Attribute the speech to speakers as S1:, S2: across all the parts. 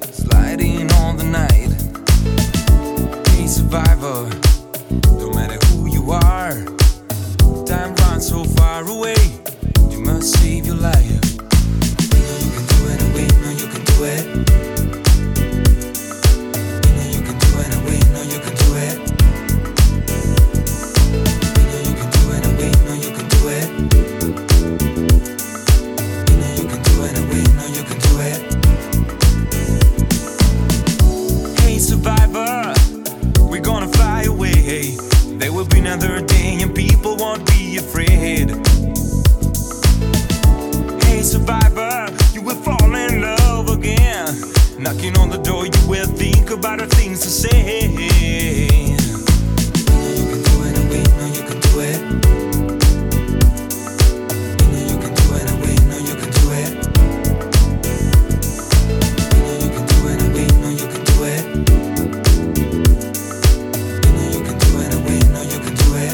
S1: sliding on the night. Hey survivor, no matter who you are, time runs so far away. You must save your life. We know you can do it, and we know you can do it. We know you can do it, and we know you can do it. We know you can do it, and we know you can do it. We know you can do it, and we know you can do it. Hey survivor, we're gonna fly away. There will be another day and people won't be afraid. Hey survivor, you will fall in love again. Knocking on the door, you will think about the things to say. We know you can do it, and we know you can do it. We know you can do it, and we know you can do it. We know you can do it, and we know you can do it. We know you can do it, and we know you can do it.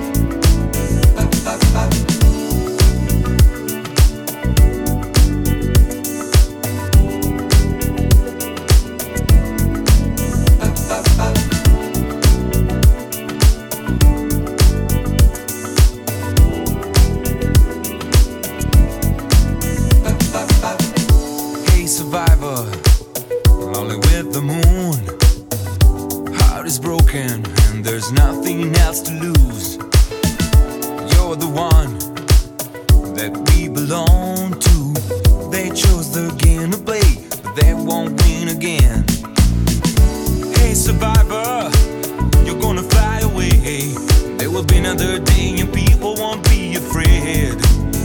S1: Hey survivor, lonely with the moon. Heart is broken and there's nothing else to lose. You're the one that we belong to. They chose the game to play, but they won't win again. Hey survivor, you're gonna fly away. There will be another day and people won't be afraid.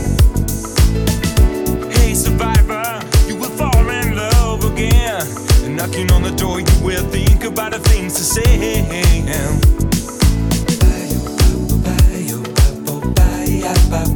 S1: Hey survivor, you will fall in love again. And knocking on the door, you will think about the things to say.